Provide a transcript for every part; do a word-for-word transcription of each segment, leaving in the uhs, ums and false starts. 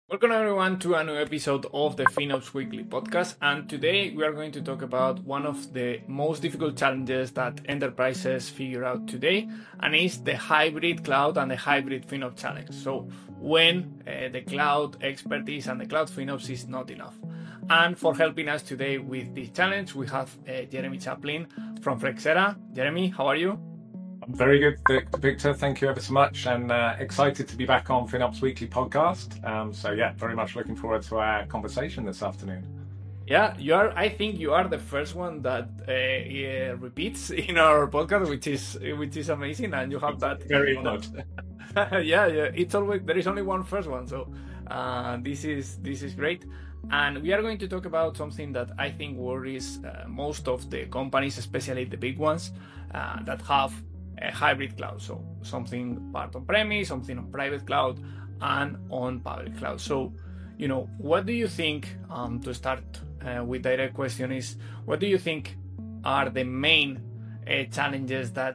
Welcome everyone to a new episode of the FinOps Weekly podcast, and today we are going to talk about one of the most difficult challenges that enterprises figure out today, and it's the hybrid cloud and the hybrid FinOps challenge. So when uh, the cloud expertise and the cloud FinOps is not enough. And for helping us today with this challenge, we have uh, Jeremy Chaplin from Flexera. Jeremy, how are you? Very good, Victor. Thank you ever so much, and uh, excited to be back on FinOps Weekly podcast. Um, so yeah, very much looking forward to our conversation this afternoon. Yeah, you are. I think you are the first one that uh, repeats in our podcast, which is which is amazing, and you have that very honored. yeah, yeah. It's always there is only one first one, so uh, this is this is great. And we are going to talk about something that I think worries uh, most of the companies, especially the big ones uh, that have a hybrid cloud, so something part on premise, something on private cloud, and on public cloud. So, you know, what do you think, um, to start uh, with direct question is, what do you think are the main uh, challenges that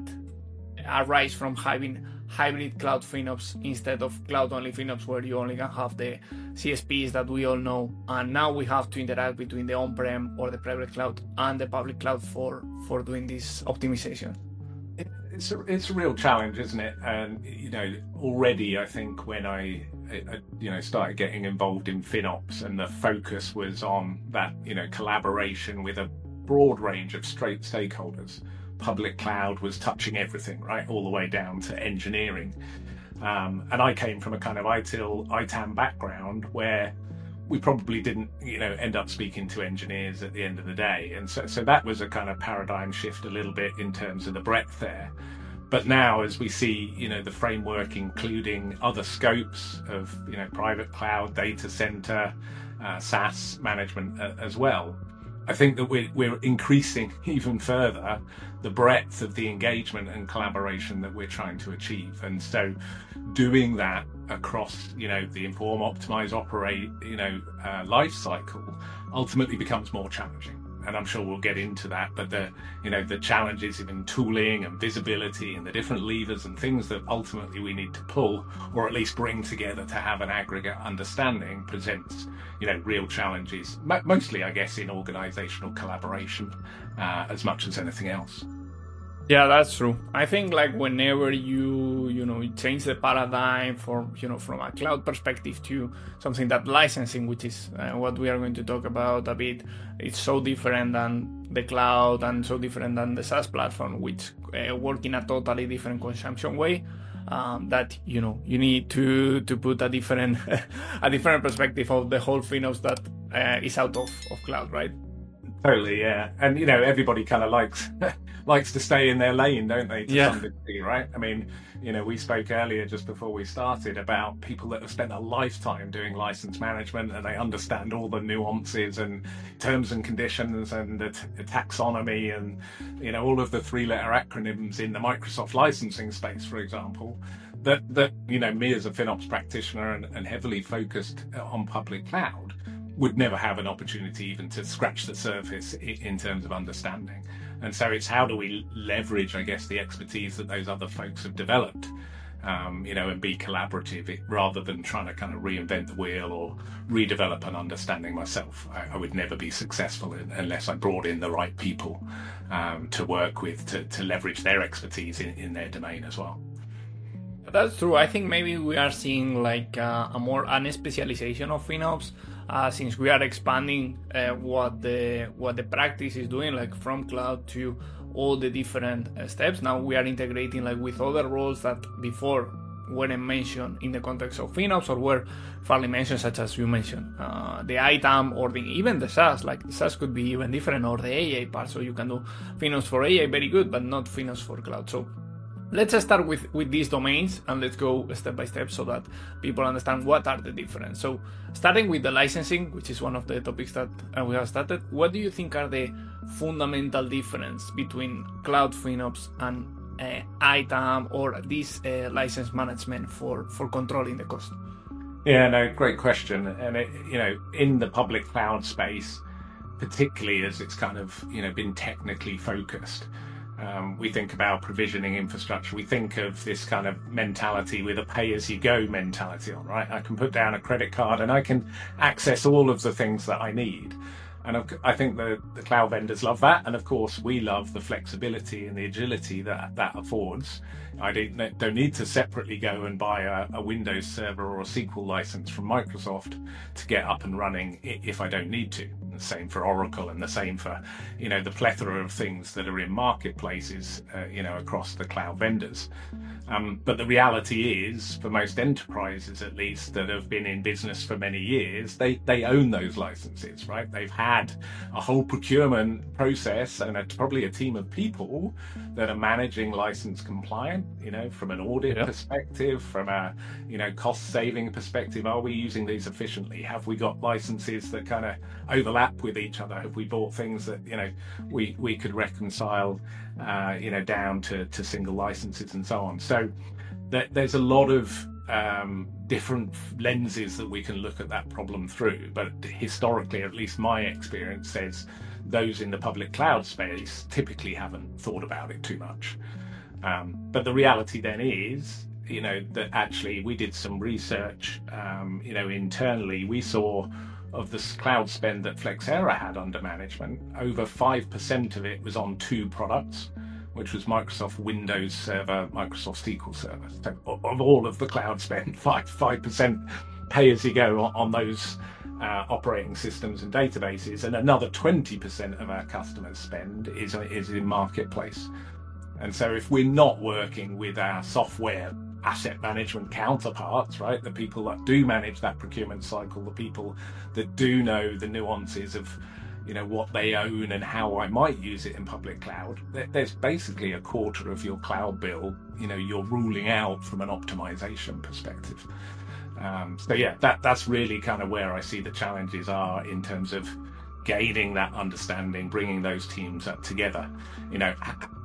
arise from having hybrid cloud FinOps instead of cloud-only FinOps, where you only can have the C S Ps that we all know, and now we have to interact between the on-prem or the private cloud and the public cloud for, for doing this optimization? It's a, it's a real challenge, isn't it? And, you know, already I think when I, I, you know, started getting involved in FinOps and the focus was on that, you know, collaboration with a broad range of straight stakeholders, public cloud was touching everything, right? All the way down to engineering. Um, and I came from a kind of I T I L, I T A M background where we probably didn't, you know, end up speaking to engineers at the end of the day. And so, so that was a kind of paradigm shift a little bit in terms of the breadth there. But now as we see, you know, the framework including other scopes of, you know, private cloud, data center, uh, SaaS management uh, as well, I think that we're, we're increasing even further the breadth of the engagement and collaboration that we're trying to achieve. And so doing that across, you know, the inform, optimize, operate, you know, uh, life cycle ultimately becomes more challenging. And I'm sure we'll get into that, but the, you know, the challenges in tooling and visibility and the different levers and things that ultimately we need to pull, or at least bring together to have an aggregate understanding, presents, you know, real challenges, mostly, I guess, in organizational collaboration, uh, as much as anything else. Yeah, that's true. I think like whenever you, you know, change the paradigm for, you know, from a cloud perspective to something that licensing, which is uh, what we are going to talk about a bit, it's so different than the cloud and so different than the SaaS platform, which uh, work in a totally different consumption way. Um, that, you know, you need to to put a different a different perspective of the whole FinOps that uh, is out of, of cloud, right? Totally, yeah. And, you know, everybody kind of likes likes to stay in their lane, don't they, to yeah. some degree, right? I mean, you know, we spoke earlier just before we started about people that have spent a lifetime doing license management and they understand all the nuances and terms and conditions and the, t- the taxonomy and, you know, all of the three-letter acronyms in the Microsoft licensing space, for example, that, that you know, me as a FinOps practitioner and, and heavily focused on public cloud would never have an opportunity even to scratch the surface in terms of understanding. And so it's how do we leverage, I guess, the expertise that those other folks have developed, um, you know, and be collaborative rather than trying to kind of reinvent the wheel or redevelop an understanding myself. I, I would never be successful in, unless I brought in the right people um, to work with, to, to leverage their expertise in, in their domain as well. That's true. I think maybe we are seeing like uh, a more an specialization of FinOps, uh, since we are expanding uh, what the what the practice is doing, like from cloud to all the different uh, steps. Now we are integrating like with other roles that before weren't mentioned in the context of FinOps or were fairly mentioned, such as you mentioned, uh, the I T A M or the, even the SaaS. Like the SaaS could be even different, or the A I part. So you can do FinOps for A I very good, but not FinOps for cloud. So let's start with, with these domains and let's go step by step so that people understand what are the difference. So starting with the licensing, which is one of the topics that uh, we have started, what do you think are the fundamental difference between cloud FinOps and uh, I T A M or this uh, license management for, for controlling the cost? Yeah, no, great question. And, it, you know, in the public cloud space, particularly as it's kind of, you know, been technically focused, Um, we think about provisioning infrastructure. We think of this kind of mentality with a pay-as-you-go mentality on, right? I can put down a credit card and I can access all of the things that I need. And I think the, the cloud vendors love that. And of course, we love the flexibility and the agility that that affords. I don't, don't need to separately go and buy a, a Windows server or a S Q L license from Microsoft to get up and running if I don't need to. The same for Oracle, and the same for, you know, the plethora of things that are in marketplaces, uh, you know, across the cloud vendors. Um, but the reality is, for most enterprises, at least, that have been in business for many years, they, they own those licenses, right? They've had a whole procurement process and a, probably a team of people that are managing license compliant, you know, from an audit yeah. perspective, from a, you know, cost saving perspective. Are we using these efficiently? Have we got licenses that kind of overlap with each other? Have we bought things that, you know, we, we could reconcile, uh, you know, down to, to single licenses and so on? So th- there's a lot of um, different lenses that we can look at that problem through. But historically, at least my experience says those in the public cloud space typically haven't thought about it too much. Um, but the reality then is, you know, that actually we did some research, um, you know, internally. We saw of the cloud spend that Flexera had under management, over five percent of it was on two products, which was Microsoft Windows Server, Microsoft S Q L Server. So of all of the cloud spend, five, 5% pay-as-you-go on, on those uh, operating systems and databases, and another twenty percent of our customers' spend is, is in marketplace. And so if we're not working with our software asset management counterparts, right, the people that do manage that procurement cycle, the people that do know the nuances of, you know, what they own and how I might use it in public cloud, there's basically a quarter of your cloud bill, you know, you're ruling out from an optimization perspective. Um, so yeah, that that's really kind of where I see the challenges are in terms of gaining that understanding, bringing those teams up together. You know,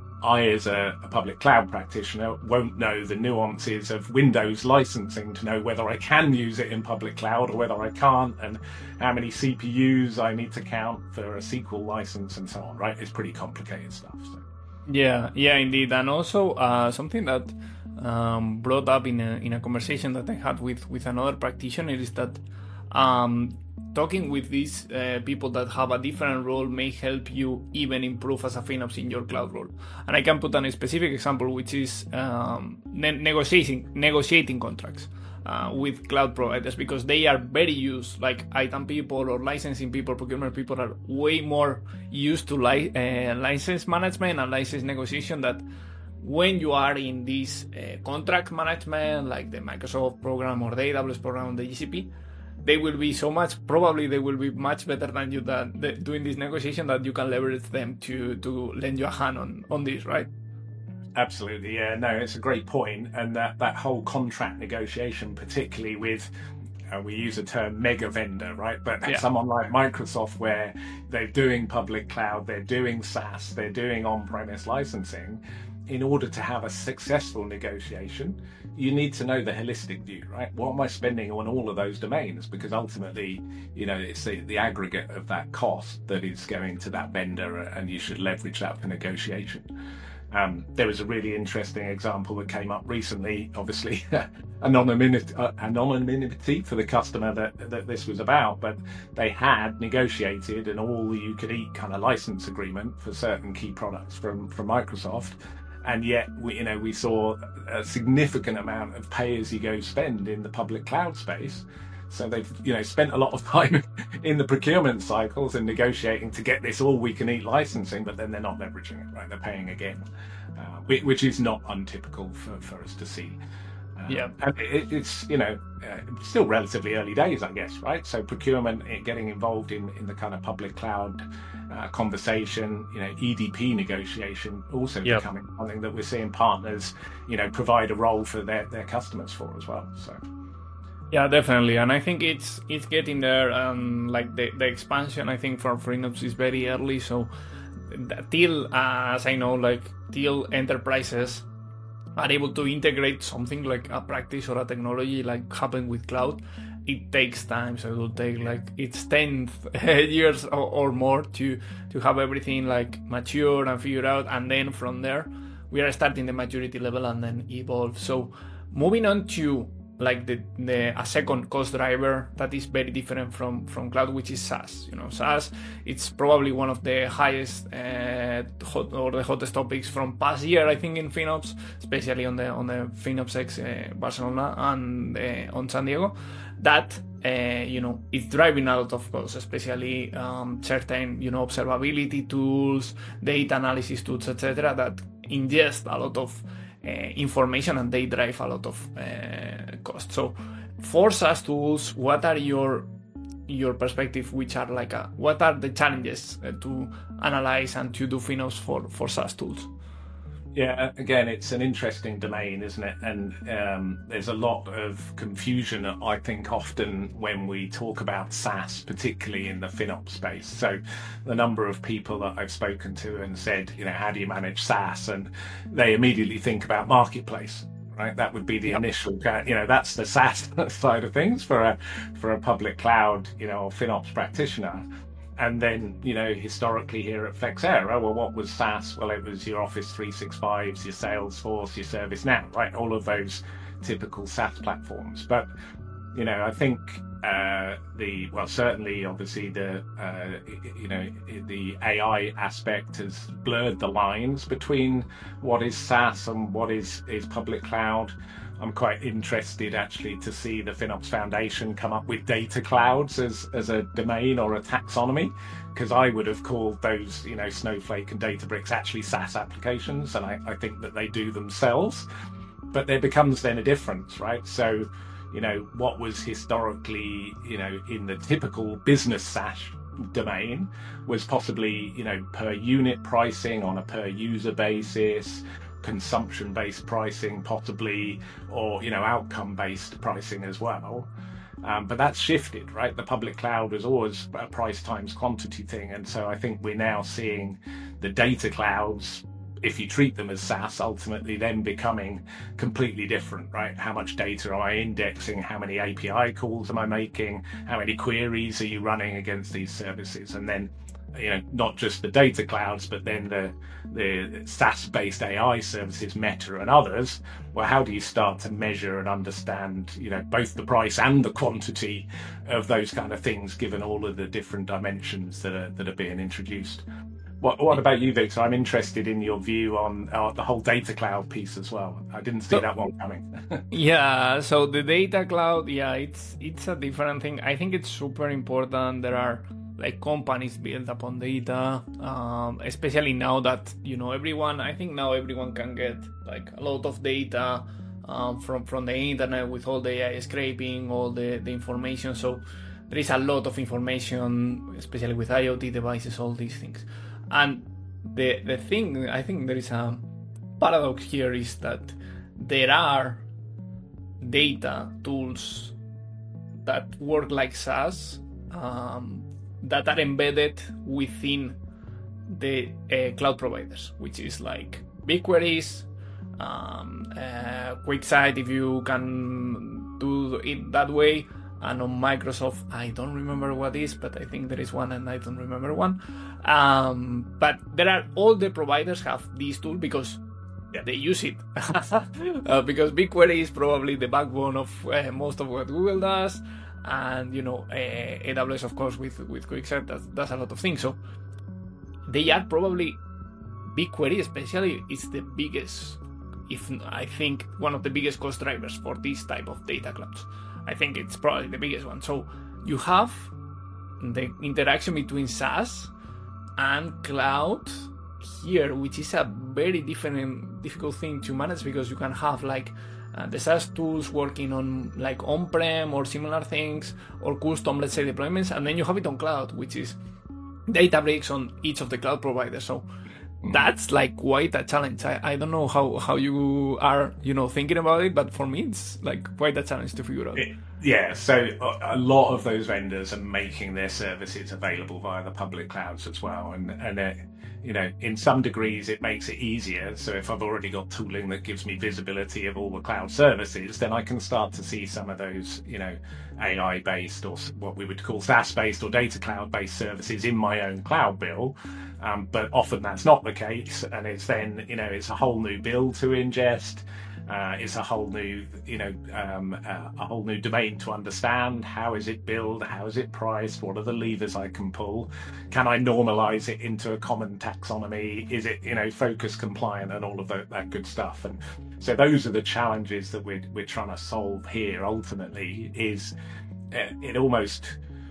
I, as a, a public cloud practitioner, won't know the nuances of Windows licensing to know whether I can use it in public cloud or whether I can't, and how many C P Us I need to count for a S Q L license and so on, right? It's pretty complicated stuff. So. Yeah, yeah, indeed. And also uh, something that um, brought up in a, in a conversation that I had with, with another practitioner is that um, talking with these uh, people that have a different role may help you even improve as a FinOps in your cloud role. And I can put on a specific example, which is um, ne- negotiating negotiating contracts uh, with cloud providers, because they are very used, like item people or licensing people, procurement people are way more used to li- uh, license management and license negotiation that when you are in this uh, contract management, like the Microsoft program or the A W S program, the G C P, they will be so much, probably they will be much better than you that the, doing this negotiation, that you can leverage them to to lend you a hand on, on this, right? Absolutely, yeah. No, it's a great point. And that, that whole contract negotiation, particularly with, uh, we use the term mega vendor, right? But yeah. someone like Microsoft, where they're doing public cloud, they're doing SaaS, they're doing on-premise licensing, in order to have a successful negotiation, you need to know the holistic view, right? What am I spending on all of those domains? Because ultimately, you know, it's the, the aggregate of that cost that is going to that vendor, and you should leverage that for negotiation. Um, there was a really interesting example that came up recently, obviously anonymity, uh, anonymity for the customer that, that this was about, but they had negotiated an all-you-can-eat kind of license agreement for certain key products from, from Microsoft. And yet, we, you know, we saw a significant amount of pay-as-you-go spend in the public cloud space. So they've, you know, spent a lot of time in the procurement cycles and negotiating to get this all-we-can-eat licensing, but then they're not leveraging it, right? They're paying again, uh, which is not untypical for, for us to see. Uh, yeah, and it, it's, you know, uh, still relatively early days, I guess, right? So procurement, getting involved in, in the kind of public cloud uh, conversation, you know, E D P negotiation, also yep. becoming something that we're seeing partners, you know, provide a role for their, their customers for as well. So. Yeah, definitely, and I think it's it's getting there. Um, like the, the expansion, I think for FinOps is very early. So till, uh, as I know, like till enterprises are able to integrate something like a practice or a technology like happen with cloud, it takes time. So it will take like it's ten years or, or more to to have everything like mature and figured out, and then from there we are starting the maturity level and then evolve. So moving on to like the, the a second cost driver that is very different from from cloud, which is SaaS. You know, SaaS, it's probably one of the highest uh, hot, or the hottest topics from past year, I think, in FinOps, especially on the on the FinOps X uh, Barcelona and uh, on San Diego. That uh, you know, it's driving a lot of costs, especially um, certain you know observability tools, data analysis tools, et cetera, that ingest a lot of Uh, information, and they drive a lot of uh, cost. So for SaaS tools, what are your your perspective, which are like a, what are the challenges uh, to analyze and to do FinOps for for SaaS tools? Yeah, again, it's an interesting domain, isn't it? And um, there's a lot of confusion, I think, often when we talk about SaaS, particularly in the FinOps space. So the number of people that I've spoken to and said, you know, how do you manage SaaS? And they immediately think about marketplace, right? That would be the yep. initial, you know, that's the SaaS side of things for a for a public cloud, you know, FinOps practitioner. And then, you know, historically here at Flexera, well, what was SaaS? Well, it was your Office three sixty-fives, your Salesforce, your ServiceNow, right? All of those typical SaaS platforms. But, you know, I think uh, the, well, certainly, obviously, the, uh, you know, the A I aspect has blurred the lines between what is SaaS and what is, is public cloud. I'm quite interested actually to see the FinOps Foundation come up with data clouds as, as a domain or a taxonomy, because I would have called those, you know, Snowflake and Databricks actually SaaS applications, and I, I think that they do themselves. But there becomes then a difference, right? So, you know, what was historically, you know, in the typical business SaaS domain was possibly, you know, per unit pricing on a per user basis, consumption-based pricing possibly, or you know outcome-based pricing as well, um, but that's shifted, right? The public cloud was always a price times quantity thing, and so I think we're now seeing the data clouds, if you treat them as SaaS, ultimately then becoming completely different, right? How much data am I indexing? How many A P I calls am I making? How many queries are you running against these services? And then, you know, not just the data clouds, but then the the SaaS-based A I services, Meta and others. Well, how do you start to measure and understand, you know, both the price and the quantity of those kind of things, given all of the different dimensions that are that are being introduced? What What about you, Victor? I'm interested in your view on uh, the whole data cloud piece as well. I didn't see so, that one coming. Yeah, so the data cloud, yeah, it's it's a different thing. I think it's super important. There are like companies built upon data, um, especially now that, you know, everyone, I think now everyone can get like a lot of data um, from, from the internet with all the A I scraping, all the, the information. So there is a lot of information, especially with IoT devices, all these things. And the, the thing, I think there is a paradox here is that there are data tools that work like SaaS, um, that are embedded within the uh, cloud providers, which is like BigQuery, um, uh, QuickSight, if you can do it that way, and on Microsoft, I don't remember what is, but I think there is one and I don't remember one. Um, but there are, all the providers have this tool because yeah, they use it. uh, because BigQuery is probably the backbone of uh, most of what Google does. And, you know, uh, A W S, of course, with, with QuickSight, does, does a lot of things. So they are probably, BigQuery especially, is the biggest, if I think, one of the biggest cost drivers for this type of data clouds. I think it's probably the biggest one. So you have the interaction between SaaS and cloud here, which is a very different, difficult thing to manage, because you can have like Uh, the SaaS tools working on like on-prem or similar things, or custom, let's say, deployments, and then you have it on cloud, which is Databricks on each of the cloud providers. So mm-hmm. that's like quite a challenge. I, I don't know how, how you are, you know, thinking about it, but for me, it's like quite a challenge to figure out. It, yeah, so a lot of those vendors are making their services available via the public clouds as well, and and uh, you know, in some degrees it makes it easier. So if I've already got tooling that gives me visibility of all the cloud services, then I can start to see some of those, you know, A I-based or what we would call SaaS-based or data cloud-based services in my own cloud bill. Um, but often that's not the case, and it's then, you know, it's a whole new bill to ingest. Uh, it's a whole new, you know, um, uh, a whole new domain to understand. How is it billed? How is it priced? What are the levers I can pull? Can I normalize it into a common taxonomy? Is it, you know, focus compliant and all of that, that good stuff? And so those are the challenges that we're we're trying to solve here. Ultimately, is uh, it almost.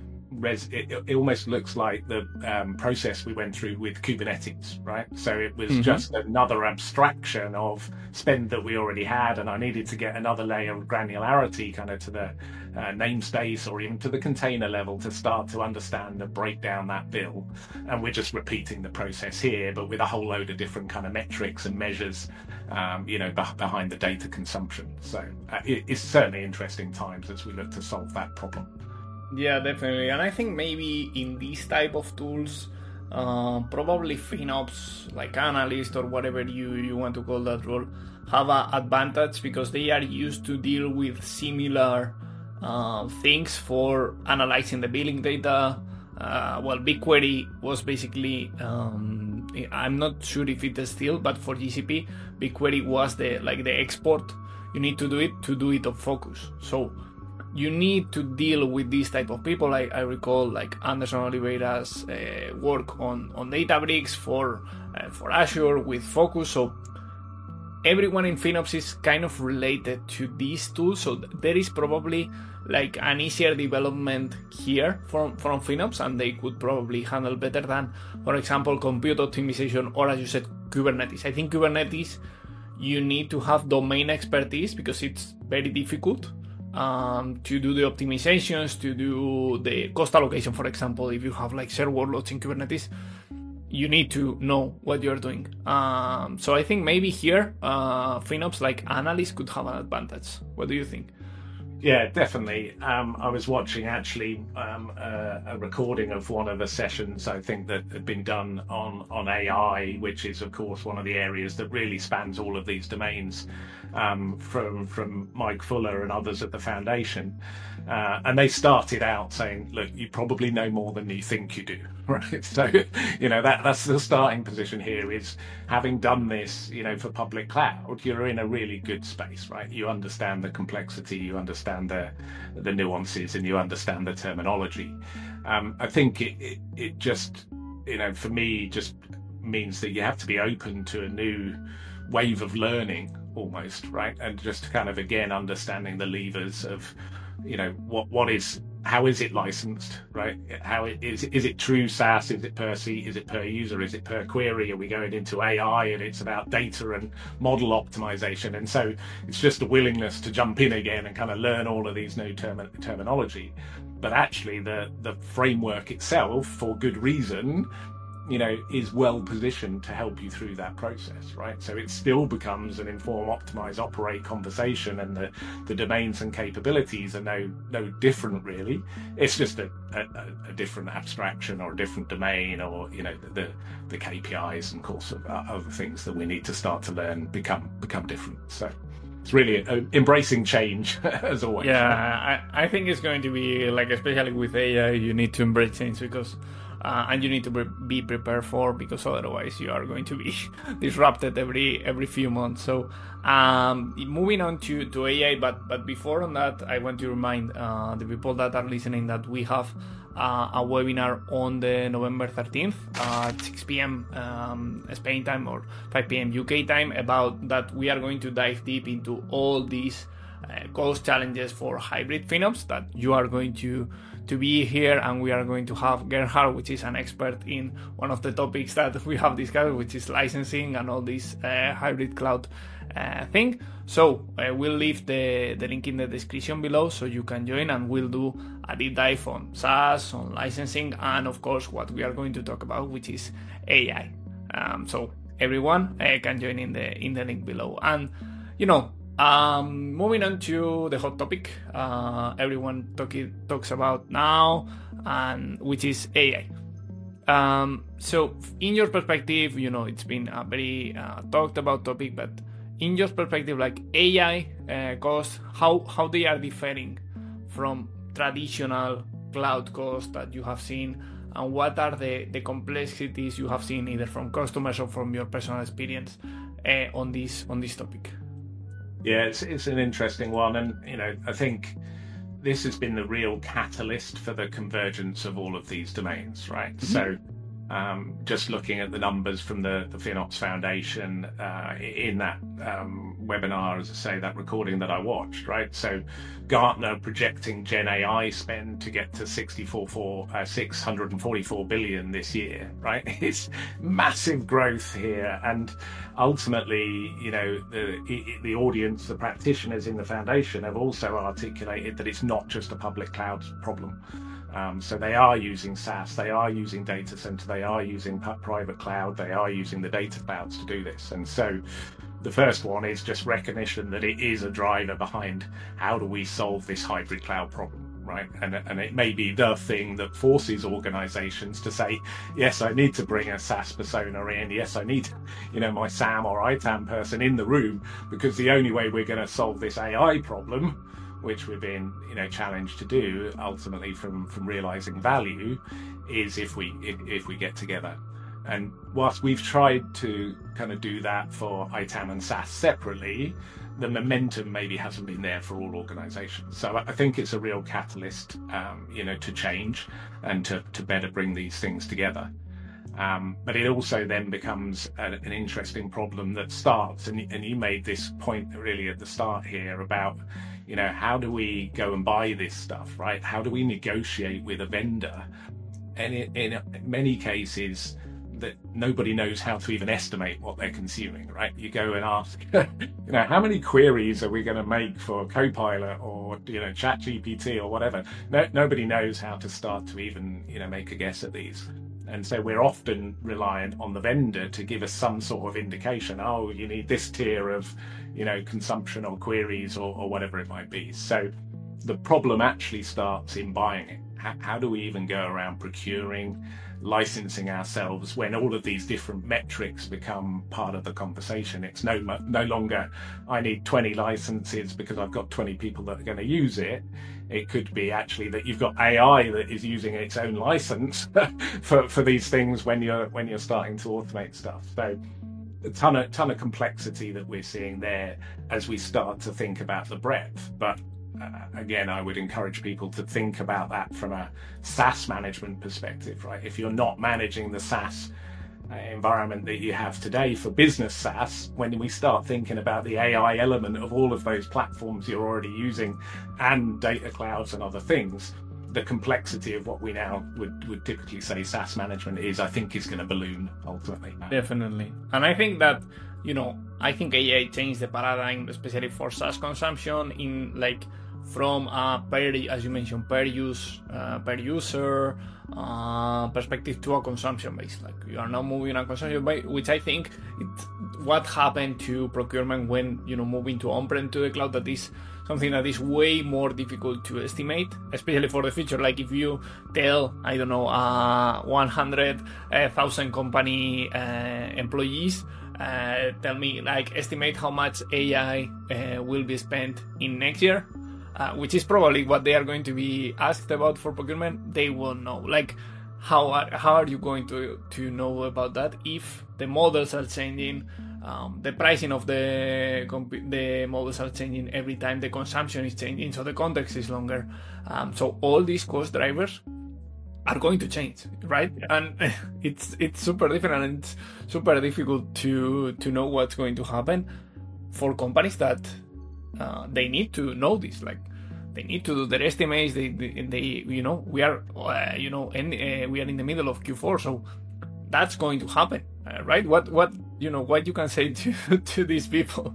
Res, it, it almost looks like the um, process we went through with Kubernetes, right? So it was mm-hmm. just another abstraction of spend that we already had, and I needed to get another layer of granularity kind of to the uh, namespace or even to the container level to start to understand and break down that bill. And we're just repeating the process here, but with a whole load of different kind of metrics and measures, um, you know, b- behind the data consumption. So uh, it, it's certainly interesting times as we look to solve that problem. Yeah, definitely. And I think maybe in these type of tools, uh, probably FinOps, like analyst or whatever you, you want to call that role, have an advantage because they are used to deal with similar uh, things for analyzing the billing data. Uh, well, BigQuery was basically, um, I'm not sure if it is still, but for G C P, BigQuery was the like the export. You need to do it to do it on Focus. So you need to deal with these type of people. I, I recall like Anderson Oliveira's uh, work on, on Databricks for uh, for Azure with Focus. So everyone in FinOps is kind of related to these tools. So there is probably like an easier development here from, from FinOps, and they could probably handle better than, for example, compute optimization or, as you said, Kubernetes. I think Kubernetes, you need to have domain expertise because it's very difficult. Um, to do the optimizations, to do the cost allocation, for example. If you have like shared workloads in Kubernetes, you need to know what you're doing. Um, so I think maybe here, uh, FinOps like analysts could have an advantage. What do you think? Yeah, definitely. Um, I was watching actually um, a, a recording of one of the sessions, I think, that had been done on, on A I, which is, of course, one of the areas that really spans all of these domains, um, from from Mike Fuller and others at the foundation. Uh, and they started out saying, look, you probably know more than you think you do, right? So, you know, that that's the starting position here is having done this, you know, for public cloud, you're in a really good space, right? You understand the complexity, you understand the the nuances, and you understand the terminology. Um, I think it, it, it just, you know, for me, just means that you have to be open to a new wave of learning almost, right? And just kind of, again, understanding the levers of, you know, what what is, how is it licensed, right? How it, is is it true SaaS? Is it per seat? Is it per user? Is it per query? Are we going into A I and it's about data and model optimization? And so it's just a willingness to jump in again and kind of learn all of these new term- terminology. But actually the the framework itself, for good reason, you know, is well positioned to help you through that process, right? So it still becomes an inform, optimize, operate conversation, and the, the domains and capabilities are no no different really. It's just a, a, a different abstraction or a different domain, or, you know, the the K P Is and, of course, other things that we need to start to learn become become different. So it's really a, a, embracing change as always. Yeah, I, I think it's going to be like, especially with A I, you need to embrace change because. Uh, and you need to be prepared for, because otherwise you are going to be disrupted every every few months. So um, moving on to, to A I, but but before on that, I want to remind uh, the people that are listening that we have uh, a webinar on the November thirteenth uh, at six p.m. Um, Spain time or five p.m. U K time, about that we are going to dive deep into all these uh, cost challenges for hybrid FinOps that you are going to to be here, and we are going to have Gerhard, which is an expert in one of the topics that we have discussed, which is licensing and all this uh, hybrid cloud uh, thing. So uh, we'll leave the, the link in the description below so you can join, and we'll do a deep dive on SaaS, on licensing, and of course what we are going to talk about, which is A I. Um, so everyone uh, can join in the in the link below. And you know, Um, moving on to the hot topic uh, everyone talk, talks about now, and which is A I. Um, so in your perspective, you know, it's been a very uh, talked about topic, but in your perspective, like A I uh, costs, how, how they are differing from traditional cloud costs that you have seen, and what are the, the complexities you have seen either from customers or from your personal experience uh, on this on this topic? Yeah, it's it's an interesting one, and you know, I think this has been the real catalyst for the convergence of all of these domains, right? Mm-hmm. So um, just looking at the numbers from the, the FinOps Foundation uh, in that um, webinar, as I say, that recording that I watched, right? So Gartner projecting Gen A I spend to get to sixty-four, uh, six hundred forty-four billion this year, right? It's massive growth here. And ultimately, you know, the, the audience, the practitioners in the foundation have also articulated that it's not just a public cloud problem. Um, so they are using SaaS, they are using data center, they are using private cloud, they are using the data clouds to do this. And so the first one is just recognition that it is a driver behind how do we solve this hybrid cloud problem, right? And, and it may be the thing that forces organizations to say, yes, I need to bring a SaaS persona in. Yes, I need, you know, my SAM or I TAM person in the room, because the only way we're going to solve this A I problem, which we're being, you know, challenged to do ultimately from from realizing value, is if we if, if we get together. And whilst we've tried to kind of do that for I TAM and SaaS separately, the momentum maybe hasn't been there for all organizations. So I think it's a real catalyst, um, you know, to change and to to better bring these things together. Um, but it also then becomes a, an interesting problem that starts, and, and you made this point really at the start here about, you know, how do we go and buy this stuff, right? How do we negotiate with a vendor? And in, in many cases, that nobody knows how to even estimate what they're consuming, right? You go and ask, you know, how many queries are we going to make for Copilot or, you know, ChatGPT or whatever? No, nobody knows how to start to even, you know, make a guess at these. And so we're often reliant on the vendor to give us some sort of indication. Oh, you need this tier of, you know, consumption or queries or, or whatever it might be. So the problem actually starts in buying it. How, how do we even go around procuring, licensing ourselves when all of these different metrics become part of the conversation? It's no no longer, I need twenty licenses because I've got twenty people that are going to use it. It could be actually that you've got A I that is using its own license for, for these things when you're when you're starting to automate stuff. So a ton of ton of complexity that we're seeing there as we start to think about the breadth. But uh, again, I would encourage people to think about that from a SaaS management perspective, right? If you're not managing the SaaS uh, environment that you have today for business SaaS, when we start thinking about the A I element of all of those platforms you're already using and data clouds and other things, the complexity of what we now would, would typically say SaaS management is, I think, is going to balloon ultimately. Definitely. And I think that, you know, I think A I changed the paradigm, especially for SaaS consumption, in like from a per, as you mentioned, per use, uh, per user uh, perspective to a consumption base. Like you are now moving a consumption base, which I think it, what happened to procurement when, you know, moving to on-prem to the cloud, that is something that is way more difficult to estimate, especially for the future. Like if you tell, I don't know, uh, one hundred thousand company uh, employees, uh, tell me, like, estimate how much A I uh, will be spent in next year, uh, which is probably what they are going to be asked about for procurement, they won't know. Like, how are, how are you going to, to know about that if the models are changing? Um, the pricing of the the models are changing every time, the consumption is changing, so the context is longer. Um, so all these cost drivers are going to change, right? And it's it's super different, and it's super difficult to to know what's going to happen for companies that uh, they need to know this. Like they need to do their estimates. They they, they you know we are uh, you know in, uh, we are in the middle of Q four, so that's going to happen, uh, right? What what you know what you can say to to these people?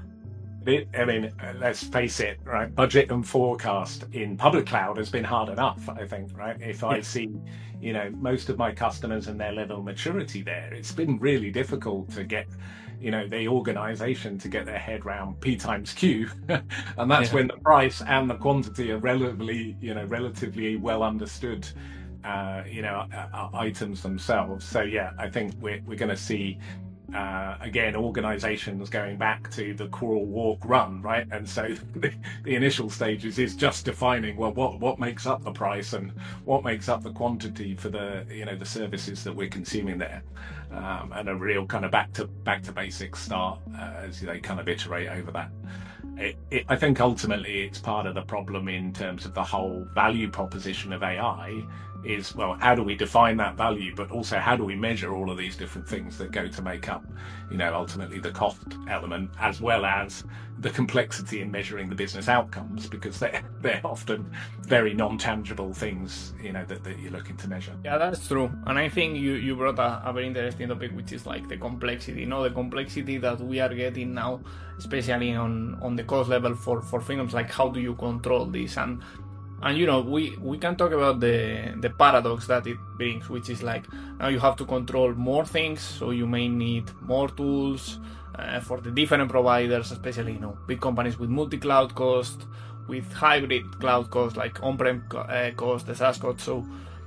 It, I mean, let's face it, right? Budget and forecast in public cloud has been hard enough, I think, right? If I see, you know, most of my customers and their level of maturity there, it's been really difficult to get, you know, the organization to get their head around P times Q. And that's yeah. when the price and the quantity are relatively, you know, relatively well understood. uh, you know, uh, items themselves. So yeah, I think we're we're going to see. Uh, again, organizations going back to the crawl, walk, run, right? And so the, the initial stages is just defining, well, what, what makes up the price and what makes up the quantity for the, you know, the services that we're consuming there. Um, and a real kind of back to back to basics start uh, as they kind of iterate over that. It, it, I think ultimately it's part of the problem in terms of the whole value proposition of A I is, well, how do we define that value, but also how do we measure all of these different things that go to make up, you know, ultimately the cost element, as well as the complexity in measuring the business outcomes, because they're, they're often very non-tangible things, you know, that, that you're looking to measure. Yeah, that's true. And I think you, you brought a, a very interesting topic, which is like the complexity, you know, the complexity that we are getting now, especially on, on the cost level for, for FinOps, like how do you control this? And And you know, we, we can talk about the the paradox that it brings, which is like now you have to control more things, so you may need more tools uh, for the different providers, especially, you know, big companies with multi-cloud cost, with hybrid cloud cost, like on-prem uh, cost, the SaaS cost. So,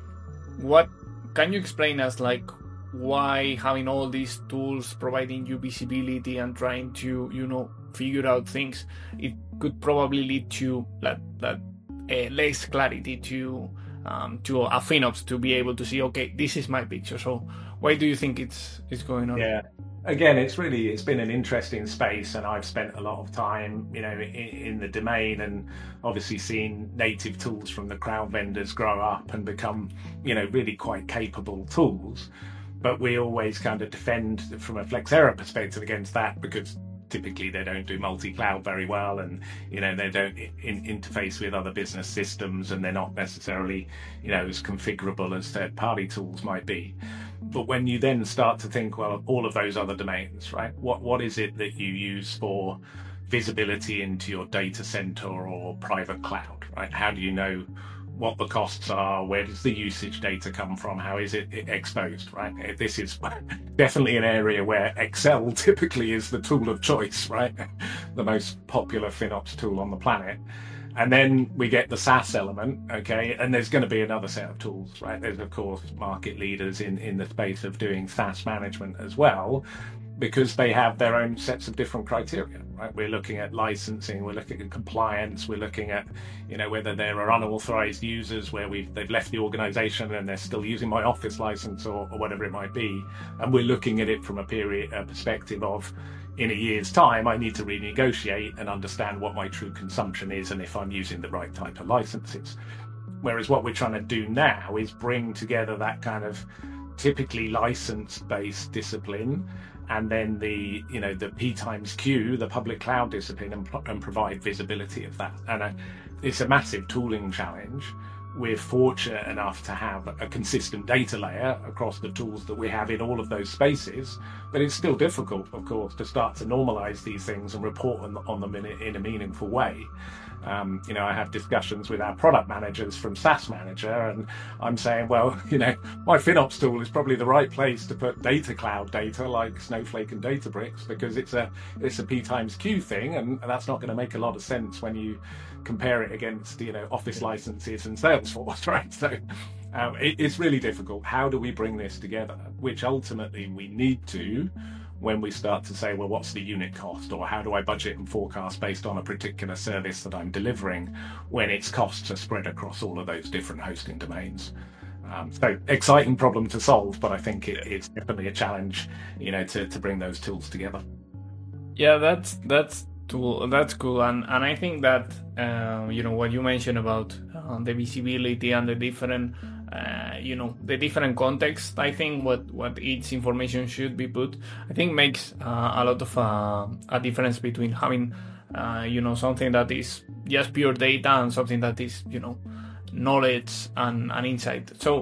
what can you explain us, like, why having all these tools providing you visibility and trying to, you know, figure out things, it could probably lead to that that. Uh, less clarity to um, to a FinOps to be able to see, okay, this is my picture. So why do you think it's it's going on? Yeah, again, it's really it's been an interesting space, and I've spent a lot of time, you know, in, in the domain, and obviously seen native tools from the cloud vendors grow up and become, you know, really quite capable tools. But we always kind of defend from a Flexera perspective against that, because typically they don't do multi-cloud very well, and you know they don't in, interface with other business systems, and they're not necessarily, you know, as configurable as third-party tools might be. But when you then start to think, well, all of those other domains, right? What what is it that you use for visibility into your data center or private cloud, right? How do you know what the costs are? Where does the usage data come from? How is it exposed, right? This is definitely an area where Excel typically is the tool of choice, right? The most popular FinOps tool on the planet. And then we get the SaaS element, okay? And there's going to be another set of tools, right? There's, of course, market leaders in, in the space of doing SaaS management as well, because they have their own sets of different criteria, right? We're looking at licensing, we're looking at compliance, we're looking at, you know, whether there are unauthorized users where we've they've left the organization and they're still using my Office license, or, or whatever it might be. And we're looking at it from a period a perspective of, in a year's time, I need to renegotiate and understand what my true consumption is and if I'm using the right type of licenses. Whereas what we're trying to do now is bring together that kind of typically license-based discipline, and then the, you know, the P times Q, the public cloud discipline, and, and provide visibility of that. And uh, it's a massive tooling challenge. We're fortunate enough to have a consistent data layer across the tools that we have in all of those spaces, but it's still difficult, of course, to start to normalize these things and report on, on them in a, in a meaningful way. Um, you know, I have discussions with our product managers from SaaS Manager, and I'm saying, well, you know, my FinOps tool is probably the right place to put data cloud data like Snowflake and Databricks, because it's a it's a P times Q thing, and that's not going to make a lot of sense when you compare it against, you know, Office licenses and Salesforce, right? So um, it, it's really difficult. How do we bring this together? Which ultimately we need to, when we start to say, well, what's the unit cost, or how do I budget and forecast based on a particular service that I'm delivering, when its costs are spread across all of those different hosting domains. Um, so exciting problem to solve, but I think it, it's definitely a challenge, you know, to, to bring those tools together. Yeah, that's that's cool. That's cool, and and I think that uh, you know, what you mentioned about uh, the visibility and the different. Uh, you know, the different context, I think what, what each information should be put, I think makes uh, a lot of uh, a difference between having, uh, you know, something that is just pure data and something that is, you know, knowledge and, and insight. So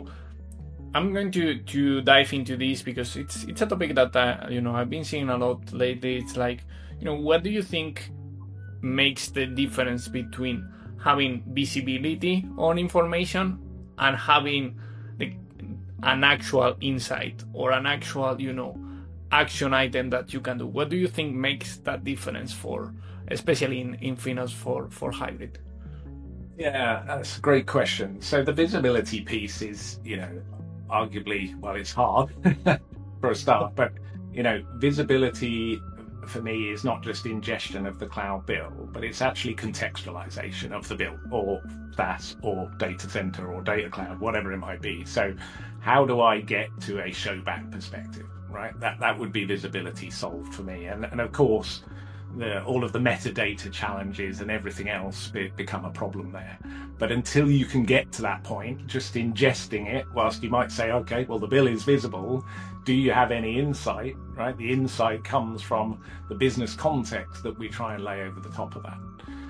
I'm going to, to dive into this because it's it's a topic that, uh, you know, I've been seeing a lot lately. It's like, you know, what do you think makes the difference between having visibility on information and having the, an actual insight or an actual, you know, action item that you can do? What do you think makes that difference for, especially in, in FinOps for, for hybrid? Yeah, that's a great question. So the visibility piece is, you know, arguably, well, it's hard for a start, but, you know, visibility for me is not just ingestion of the cloud bill, but it's actually contextualization of the bill, or SaaS or data center or data cloud, whatever it might be. So how do I get to a show back perspective, right? That that would be visibility solved for me. And, and of course, The, all of the metadata challenges and everything else be, become a problem there. But until you can get to that point, just ingesting it, whilst you might say, okay, well, the bill is visible, do you have any insight, right? The insight comes from the business context that we try and lay over the top of that.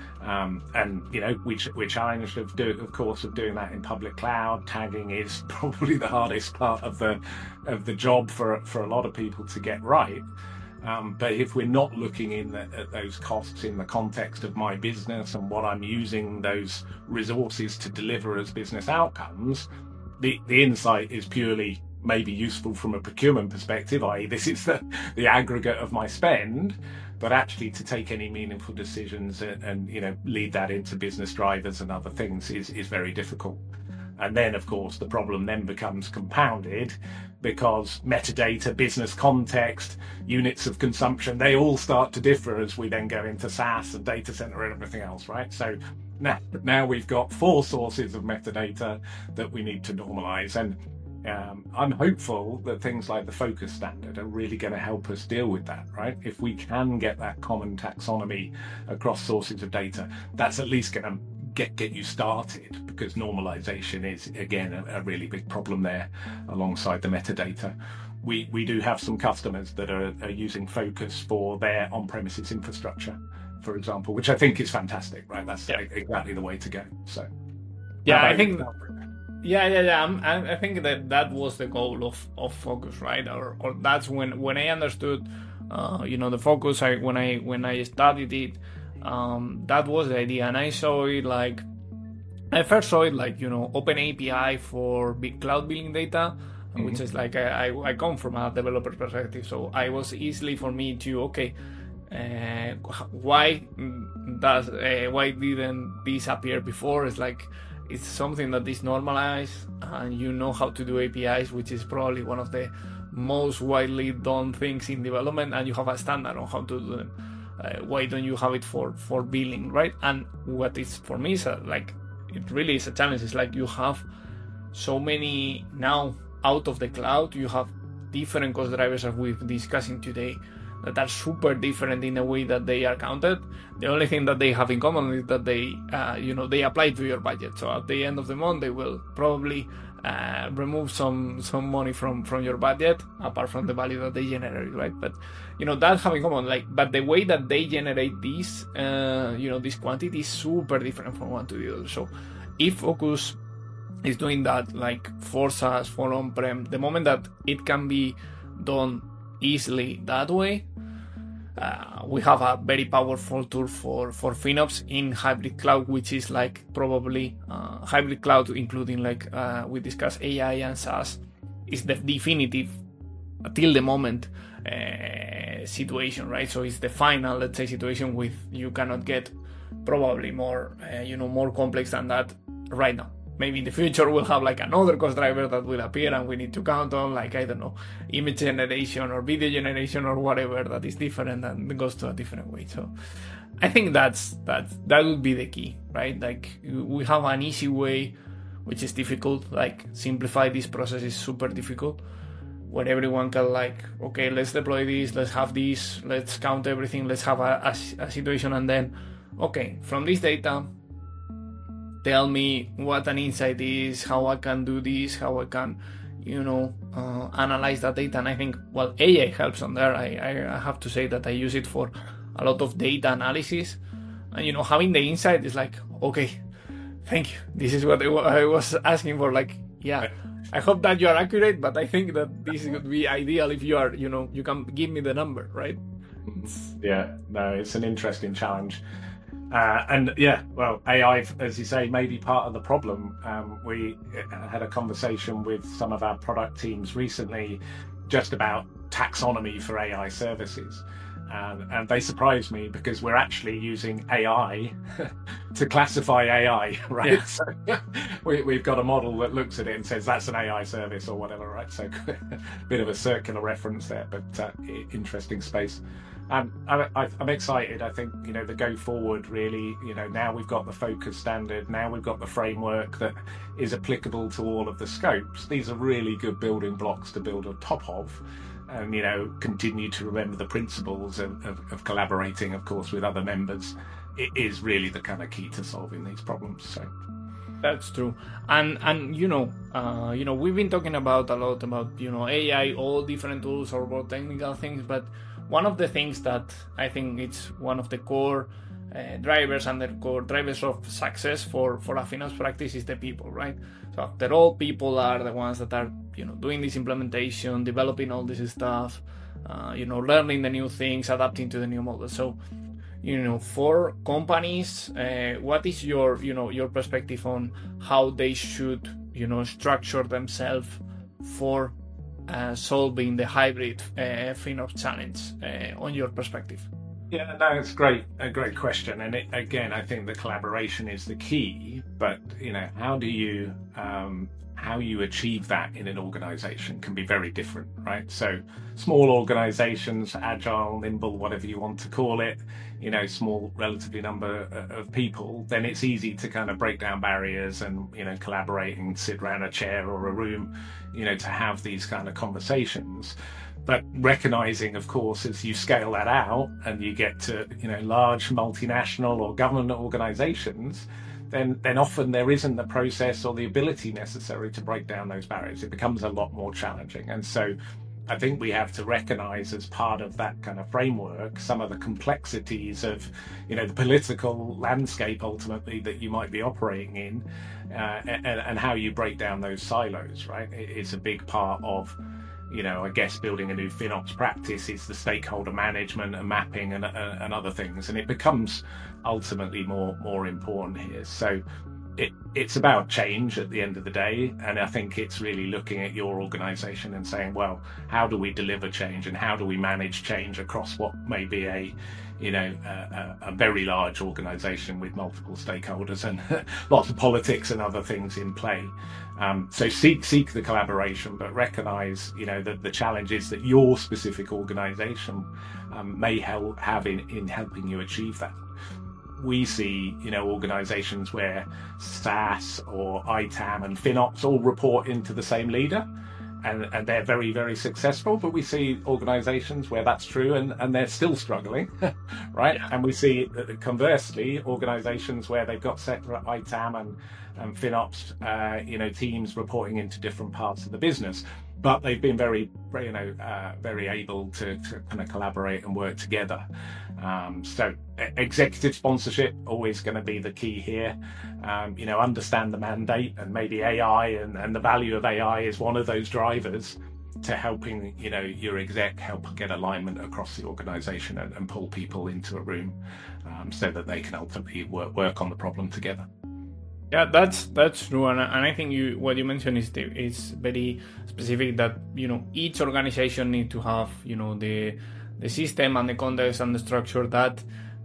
Um, and, you know, we, we're challenged, of, do, of course, of doing that in public cloud. Tagging is probably the hardest part of the, of the job for, for a lot of people to get right. Um, but if we're not looking in the, at those costs in the context of my business and what I'm using those resources to deliver as business outcomes, the, the insight is purely maybe useful from a procurement perspective, that is this is the, the aggregate of my spend, but actually to take any meaningful decisions and, and you know lead that into business drivers and other things is, is very difficult. And then, of course, the problem then becomes compounded because metadata, business context, units of consumption, they all start to differ as we then go into SaaS and data center and everything else, right? So now, now we've got four sources of metadata that we need to normalize. And um, I'm hopeful that things like the Focus standard are really going to help us deal with that, right? If we can get that common taxonomy across sources of data, that's at least going to get get you started, because normalization is again a, a really big problem there alongside the metadata. We we do have some customers that are, are using Focus for their on-premises infrastructure, for example, which I think is fantastic, right? That's yeah. exactly the way to go. So yeah, I think yeah yeah yeah I'm, I think that that was the goal of, of Focus, right? Or or that's when when I understood uh, you know the Focus. I when I when I studied it. Um, that was the idea, and I saw it like I first saw it like you know open A P I for big cloud billing data, mm-hmm. which is like I, I I come from a developer perspective, so I was easily for me to okay, uh, why does uh, why didn't this appear before? It's like it's something that is normalized, and you know how to do A P Is, which is probably one of the most widely done things in development, and you have a standard on how to do them. Uh, why don't you have it for, for billing, right? And what is for me is a, like it really is a challenge. It's like you have so many now out of the cloud. You have different cost drivers as we've discussing today that are super different in the way that they are counted. The only thing that they have in common is that they, uh, you know, they apply to your budget. So at the end of the month, they will probably uh, remove some some money from, from your budget, apart from the value that they generate, right? But you know that have in common. Like, but the way that they generate this, uh, you know, this quantity is super different from one to the other. So if Focus is doing that, like for SaaS, for on-prem, the moment that it can be done easily that way, uh, we have a very powerful tool for, for FinOps in hybrid cloud, which is like probably uh, hybrid cloud, including like uh, we discussed A I and SaaS, is the definitive till the moment uh, situation, right? So it's the final, let's say, situation with you cannot get probably more, uh, you know, more complex than that right now. Maybe in the future we'll have like another cost driver that will appear and we need to count on, like, I don't know, image generation or video generation or whatever that is different and goes to a different way. So I think that's that's that would be the key, right? Like we have an easy way, which is difficult. Like simplify this process is super difficult, where everyone can like, okay, let's deploy this, let's have this, let's count everything, let's have a, a, a situation, and then, okay, from this data, tell me what an insight is, how I can do this, how I can, you know, uh, analyze that data. And I think, well, A I helps on there. I, I have to say that I use it for a lot of data analysis. And, you know, having the insight is like, okay, thank you. This is what I was asking for. Like, yeah, I hope that you are accurate, but I think that this would be ideal if you are, you know, you can give me the number, right? Yeah, no, it's an interesting challenge. Uh, and yeah, well, A I, as you say, may be part of the problem. Um, we had a conversation with some of our product teams recently just about taxonomy for A I services. and, and they surprise me because we're actually using A I to classify A I, right? Yeah. So we, we've got a model that looks at it and says that's an A I service or whatever, right? So a bit of a circular reference there, but uh, interesting space. Um, I, I'm excited. I think, you know, the go forward really, you know, now we've got the focus standard, now we've got the framework that is applicable to all of the scopes. These are really good building blocks to build on top of, and, you know, continue to remember the principles of, of, of collaborating, of course, with other members. It is really the kind of key to solving these problems. So that's true. And and you know, uh, you know, we've been talking about a lot about, you know, A I, all different tools or more technical things, but one of the things that I think it's one of the core uh, drivers and the core drivers of success for, for a FinOps practice is the people, right? So after all, people are the ones that are, you know, doing this implementation, developing all this stuff, uh, you know, learning the new things, adapting to the new model. So, you know, for companies, uh, what is your, you know, your perspective on how they should, you know, structure themselves for Uh, solving the hybrid uh, FinOps challenge uh, on your perspective? Yeah, no, it's great, a great question. And it, again, I think the collaboration is the key, but, you know, how do you, um, how you achieve that in an organization can be very different, right? So small organizations, agile, nimble, whatever you want to call it, you know, small relatively number of people, then it's easy to kind of break down barriers and, you know, collaborate and sit around a chair or a room, you know, to have these kind of conversations. But recognizing, of course, as you scale that out and you get to, you know, large multinational or government organizations, then then often there isn't the process or the ability necessary to break down those barriers. It becomes a lot more challenging. And so I think we have to recognize as part of that kind of framework some of the complexities of, you know, the political landscape ultimately that you might be operating in, uh, and, and how you break down those silos, right? It's a big part of, you know, I guess building a new FinOps practice is the stakeholder management and mapping and, uh, and other things. And it becomes ultimately more more important here. So it, it's about change at the end of the day. And I think it's really looking at your organization and saying, well, how do we deliver change and how do we manage change across what may be a, you know, a, a very large organization with multiple stakeholders and lots of politics and other things in play. Um, so seek seek the collaboration, but recognize, you know, that the challenges that your specific organization um, may help have in, in helping you achieve that. We see, you know, organizations where SaaS or I TAM and FinOps all report into the same leader. And, and they're very, very successful, but we see organizations where that's true and, and they're still struggling, right? Yeah. And we see, conversely, organizations where they've got separate I TAM and, and FinOps, uh, you know, teams reporting into different parts of the business, but they've been very, you know, uh, very able to, to kind of collaborate and work together. Um, so executive sponsorship always going to be the key here. Um, you know, understand the mandate, and maybe A I and, and the value of A I is one of those drivers to helping, you know, your exec help get alignment across the organization and, and pull people into a room um, so that they can ultimately work, work on the problem together. Yeah, that's that's true, and, and I think you what you mentioned is the, is very specific that, you know, each organization need to have, you know, the the system and the context and the structure that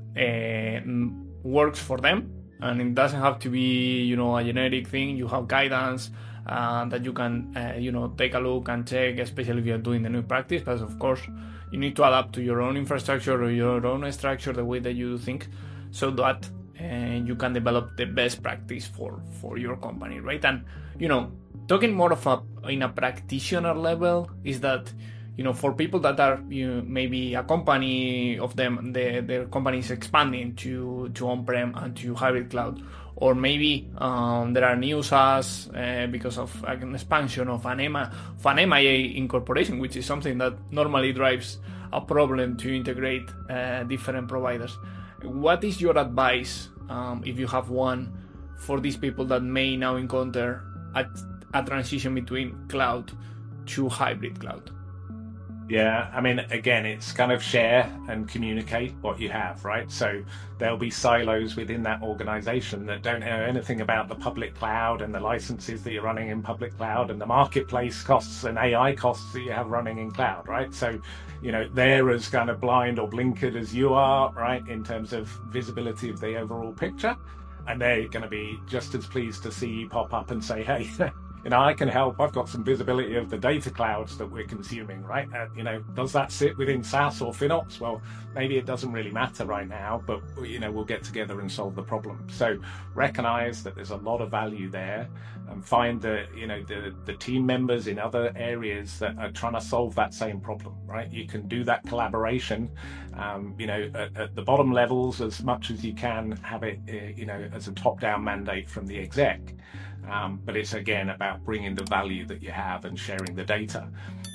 uh, works for them, and it doesn't have to be, you know, a generic thing. You have guidance uh, that you can, uh, you know, take a look and check, especially if you're doing the new practice. But of course, you need to adapt to your own infrastructure or your own structure, the way that you think, so that uh, you can develop the best practice for for your company, right? And, you know, talking more of a in a practitioner level is that, you know, for people that are, you know, maybe a company of them, the, their company is expanding to, to on-prem and to hybrid cloud, or maybe um, there are new SaaS uh, because of an expansion of an, M I, of an M I A incorporation, which is something that normally drives a problem to integrate uh, different providers. What is your advice, um, if you have one, for these people that may now encounter a, a transition between cloud to hybrid cloud? Yeah, I mean, again, it's kind of share and communicate what you have, right? So there'll be silos within that organization that don't know anything about the public cloud and the licenses that you're running in public cloud and the marketplace costs and A I costs that you have running in cloud, right? So, you know, they're as kind of blind or blinkered as you are, right, in terms of visibility of the overall picture. And they're going to be just as pleased to see you pop up and say, hey, you know, I can help. I've got some visibility of the data clouds that we're consuming, right? Uh, you know, does that sit within SaaS or FinOps? Well, maybe it doesn't really matter right now, but, you know, we'll get together and solve the problem. So recognize that there's a lot of value there, and find the, you know, the, the team members in other areas that are trying to solve that same problem, right? You can do that collaboration, um, you know, at, at the bottom levels as much as you can have it, uh, you know, as a top-down mandate from the exec. Um, but it's again about bringing the value that you have and sharing the data.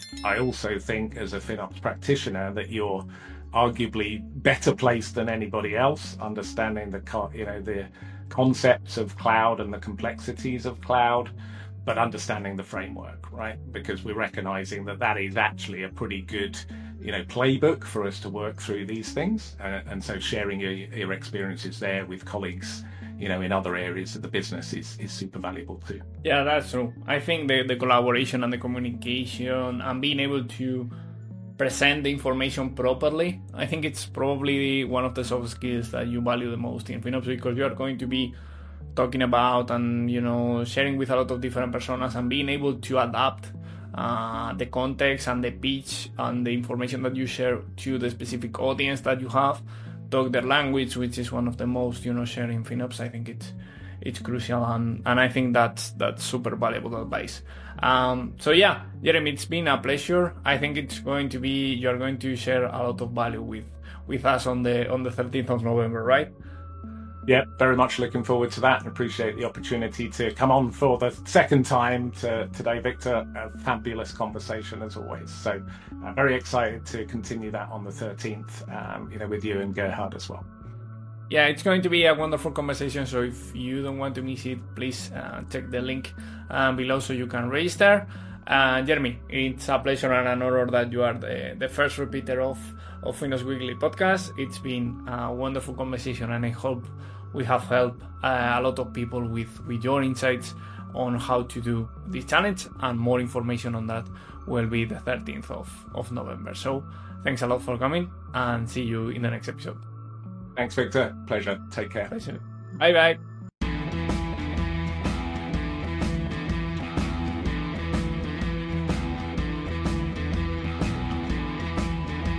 I also think as a FinOps practitioner that you're arguably better placed than anybody else, understanding the you know the concepts of cloud and the complexities of cloud, but understanding the framework, right? Because we're recognizing that that is actually a pretty good you know playbook for us to work through these things, uh, and so sharing your, your experiences there with colleagues you know, in other areas of the business is, is super valuable too. Yeah, that's true. I think the, the collaboration and the communication and being able to present the information properly, I think it's probably one of the soft skills that you value the most in FinOps, because you are going to be talking about and, you know, sharing with a lot of different personas and being able to adapt uh, the context and the pitch and the information that you share to the specific audience that you have, talk their language, which is one of the most, you know, shared in FinOps. I think it's it's crucial, and, and I think that's that's super valuable advice. Um, so yeah, Jeremy, it's been a pleasure. I think it's going to be you're going to share a lot of value with with us on the on the thirteenth of November, right? Yeah, very much looking forward to that, and appreciate the opportunity to come on for the second time to, today, Victor. A fabulous conversation as always. So uh, very excited to continue that on the thirteenth, um, you know, with you and Gerhard as well. Yeah, it's going to be a wonderful conversation. So if you don't want to miss it, please uh, check the link um, below so you can register. Uh, Jeremy, it's a pleasure and an honor that you are the, the first repeater of, of FinOps Weekly podcast. It's been a wonderful conversation, and I hope we have helped uh, a lot of people with, with your insights on how to do this challenge, and more information on that will be the thirteenth of, of November. So thanks a lot for coming, and see you in the next episode. Thanks, Victor. Pleasure. Take care. Pleasure. Bye bye.